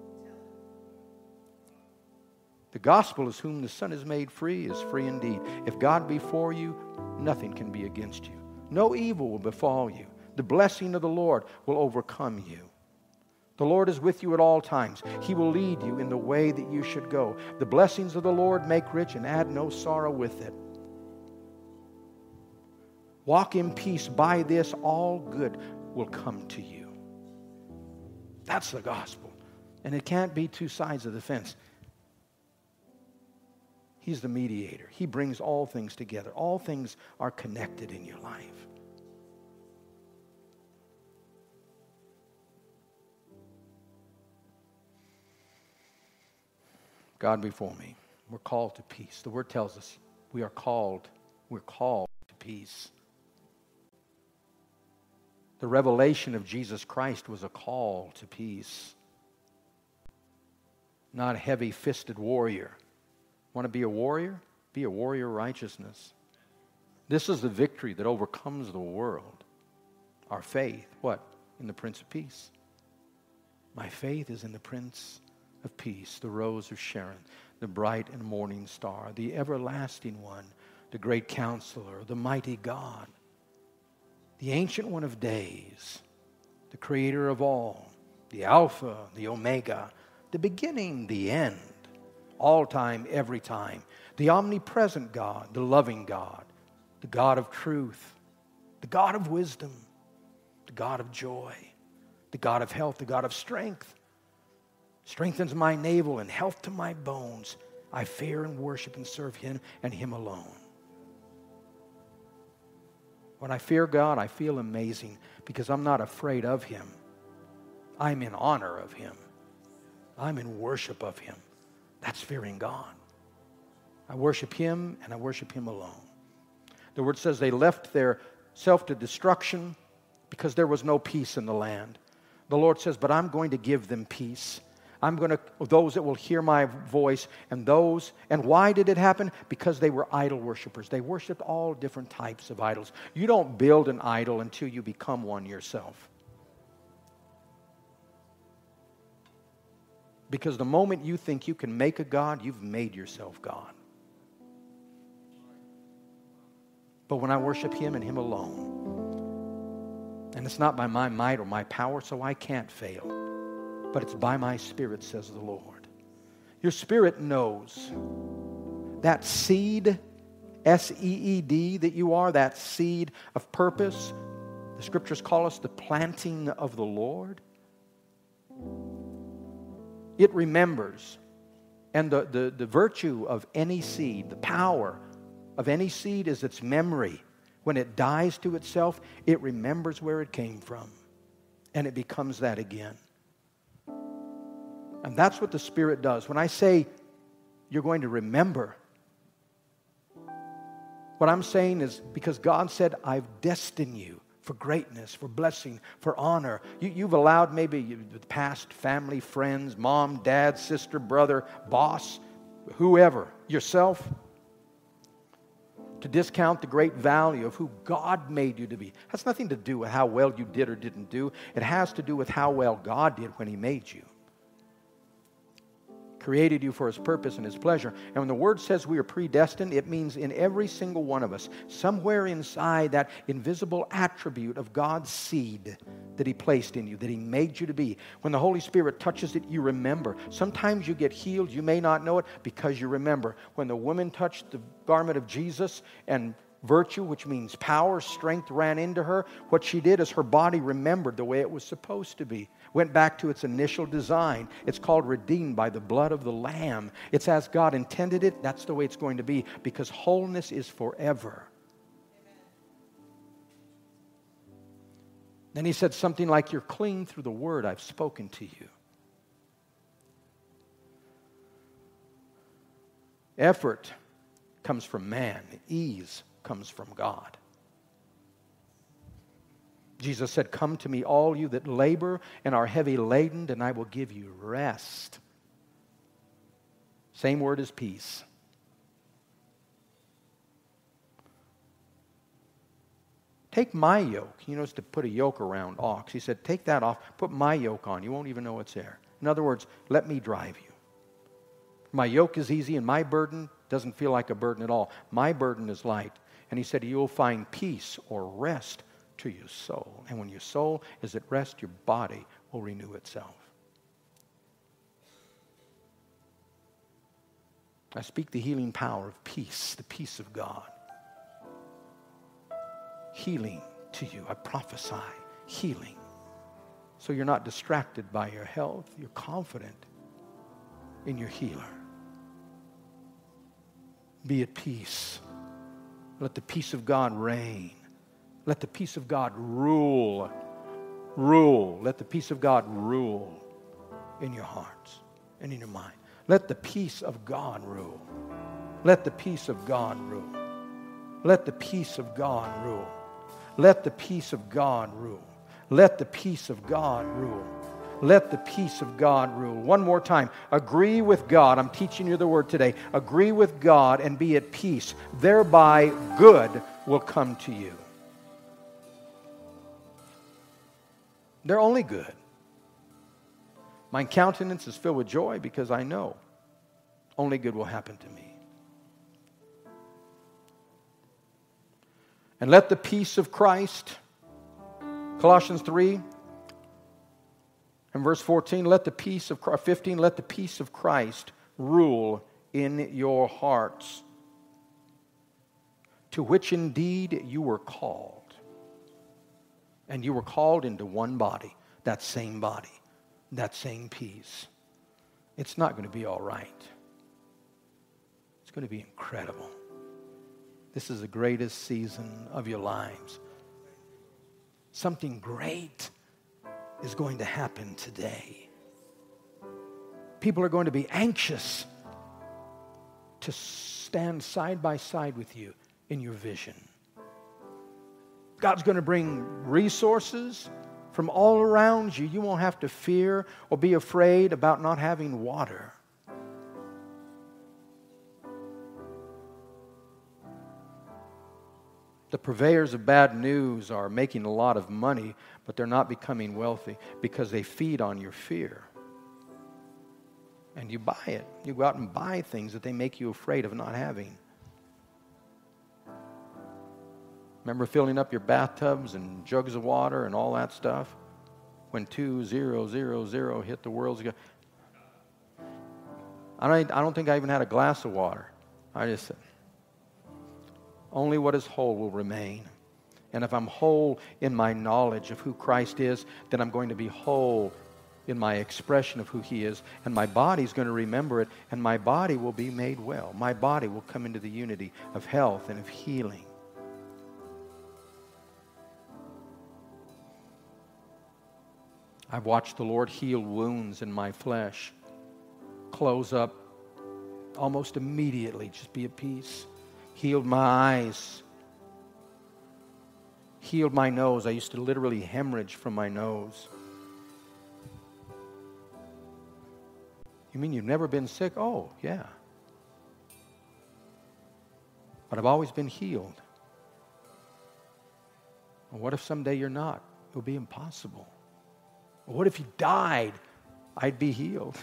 The gospel is whom the Son has made free is free indeed. If God be for you, nothing can be against you. No evil will befall you. The blessing of the Lord will overcome you. The Lord is with you at all times. He will lead you in the way that you should go. The blessings of the Lord make rich and add no sorrow with it. Walk in peace. By this, all good will come to you. That's the gospel. And it can't be two sides of the fence. He's the mediator. He brings all things together. All things are connected in your life. God before me. We're called to peace. The Word tells us we're called to peace. The revelation of Jesus Christ was a call to peace. Not a heavy-fisted warrior. Want to be a warrior? Be a warrior of righteousness. This is the victory that overcomes the world. Our faith, what? In the Prince of Peace. My faith is in the Prince of Peace, the Rose of Sharon, the bright and morning star, the everlasting one, the great counselor, the mighty God, the ancient one of days, the creator of all, the Alpha, the Omega, the beginning, the end, all time, every time, the omnipresent God, the loving God, the God of truth, the God of wisdom, the God of joy, the God of health, the God of strength. Strengthens my navel and health to my bones. I fear and worship and serve Him and Him alone. When I fear God, I feel amazing because I'm not afraid of Him. I'm in honor of Him. I'm in worship of Him. That's fearing God. I worship Him and I worship Him alone. The Word says they left their self to destruction because there was no peace in the land. The Lord says, but I'm going to give them peace. I'm going to, those that will hear my voice, and why did it happen? Because they were idol worshipers. They worshiped all different types of idols. You don't build an idol until you become one yourself. Because the moment you think you can make a God, you've made yourself God. But when I worship Him and Him alone, and it's not by my might or my power, so I can't fail. But it's by my Spirit, says the Lord. Your spirit knows that seed, S-E-E-D, that you are, that seed of purpose. The Scriptures call us the planting of the Lord. It remembers. And the virtue of any seed, the power of any seed is its memory. When it dies to itself, it remembers where it came from. And it becomes that again. And that's what the Spirit does. When I say you're going to remember, what I'm saying is because God said, I've destined you for greatness, for blessing, for honor. You've allowed maybe the past family, friends, mom, dad, sister, brother, boss, whoever, yourself, to discount the great value of who God made you to be. It has nothing to do with how well you did or didn't do. It has to do with how well God did when He made you. Created you for His purpose and His pleasure. And when the Word says we are predestined, it means in every single one of us, somewhere inside that invisible attribute of God's seed that He placed in you, that He made you to be. When the Holy Spirit touches it, you remember. Sometimes you get healed, you may not know it, because you remember. When the woman touched the garment of Jesus and virtue, which means power, strength, ran into her, what she did is her body remembered the way it was supposed to be. Went back to its initial design. It's called redeemed by the blood of the Lamb. It's as God intended it. That's the way it's going to be, because wholeness is forever. Amen. Then He said something like, you're clean through the word I've spoken to you. Effort comes from man. Ease comes from God. Jesus said, come to me, all you that labor and are heavy laden, and I will give you rest. Same word as peace. Take my yoke. He knows to put a yoke around ox. He said, take that off, put my yoke on. You won't even know it's there. In other words, let me drive you. My yoke is easy and my burden doesn't feel like a burden at all. My burden is light. And he said, you will find peace or rest to your soul. And when your soul is at rest, your body will renew itself. I speak the healing power of peace, the peace of God. Healing to you. I prophesy healing. So you're not distracted by your health. You're confident in your healer. Be at peace. Let the peace of God reign. Let the peace of God rule. Rule. Let the peace of God rule in your hearts and in your mind. Let the peace of God rule. Let the peace of God rule. Let the peace of God rule. Let the peace of God rule. Let the peace of God rule. Let the peace of God rule. One more time. Agree with God. I'm teaching you the word today. Agree with God and be at peace. Thereby good will come to you. They're only good. My countenance is filled with joy because I know only good will happen to me. And let the peace of Christ, Colossians 3 and verse 14, let the peace of Christ, 15, let the peace of Christ rule in your hearts, to which indeed you were called. And you were called into one body, that same peace. It's not going to be all right. It's going to be incredible. This is the greatest season of your lives. Something great is going to happen today. People are going to be anxious to stand side by side with you in your vision. God's going to bring resources from all around you. You won't have to fear or be afraid about not having water. The purveyors of bad news are making a lot of money, but they're not becoming wealthy because they feed on your fear. And you buy it. You go out and buy things that they make you afraid of not having. Remember filling up your bathtubs and jugs of water and all that stuff? When 2000 hit the world's... I don't think I even had a glass of water. I just said, only what is whole will remain. And if I'm whole in my knowledge of who Christ is, then I'm going to be whole in my expression of who He is. And my body's going to remember it, and my body will be made well. My body will come into the unity of health and of healing. I've watched the Lord heal wounds in my flesh, close up almost immediately, just be at peace. Healed my eyes, healed my nose. I used to literally hemorrhage from my nose. You mean you've never been sick? Oh, yeah. But I've always been healed. Well, what if someday you're not? It will be impossible. What if you died? I'd be healed.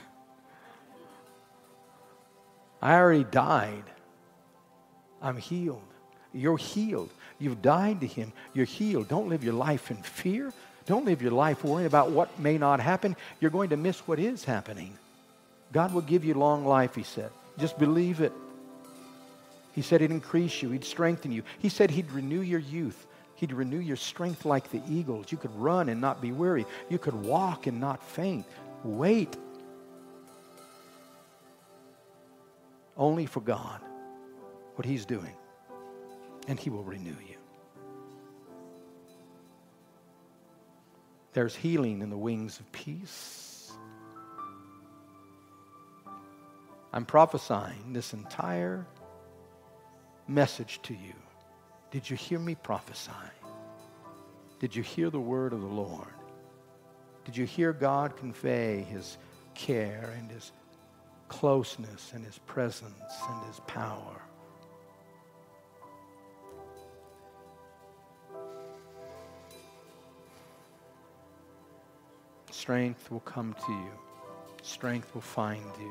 I already died. I'm healed. You're healed. You've died to Him. You're healed. Don't live your life in fear. Don't live your life worrying about what may not happen. You're going to miss what is happening. God will give you long life, He said. Just believe it. He said He'd increase you. He'd strengthen you. He said He'd renew your youth. He'd renew your strength like the eagles. You could run and not be weary. You could walk and not faint. Wait only for God, what He's doing, and He will renew you. There's healing in the wings of peace. I'm prophesying this entire message to you. Did you hear me prophesy? Did you hear the word of the Lord? Did you hear God convey His care and His closeness and His presence and His power. Strength will come to you. Strength will find you.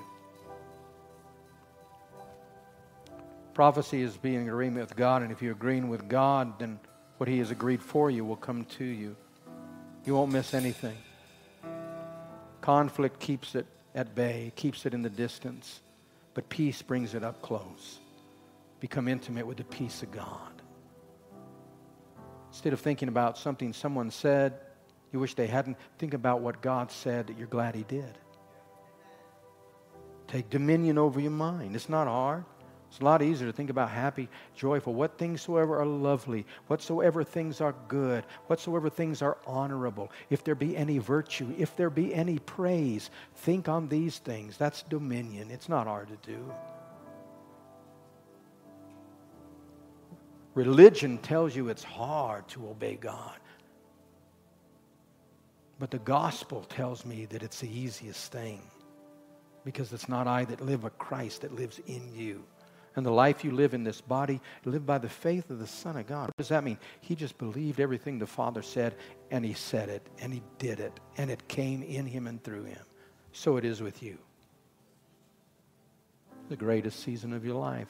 Prophecy is being in agreement with God, and if you're agreeing with God, then what He has agreed for you will come to you. You won't miss anything. Conflict keeps it at bay, keeps it in the distance, but peace brings it up close. Become intimate with the peace of God. Instead of thinking about something someone said, you wish they hadn't, think about what God said that you're glad He did. Take dominion over your mind. It's not hard. It's a lot easier to think about happy, joyful, what things soever are lovely, whatsoever things are good, whatsoever things are honorable, if there be any virtue, if there be any praise, think on these things. That's dominion. It's not hard to do. Religion tells you it's hard to obey God. But the gospel tells me that it's the easiest thing, because it's not I that live, but Christ that lives in you. And the life you live in this body, live by the faith of the Son of God. What does that mean? He just believed everything the Father said, and He said it, and He did it, and it came in Him and through Him. So it is with you. The greatest season of your life.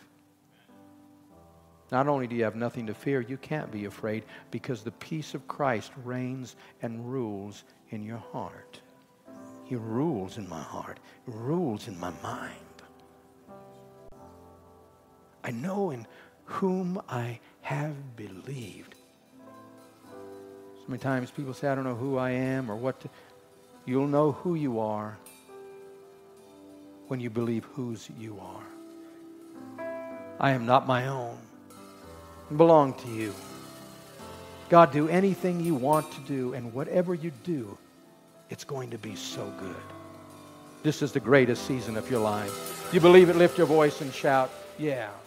Not only do you have nothing to fear, you can't be afraid, because the peace of Christ reigns and rules in your heart. He rules in my heart. He rules in my mind. I know in whom I have believed. So many times people say, I don't know who I am or what to. You'll know who you are when you believe whose you are. I am not my own. I belong to you. God, do anything you want to do, and whatever you do, it's going to be so good. This is the greatest season of your life. You believe it? Lift your voice and shout, yeah.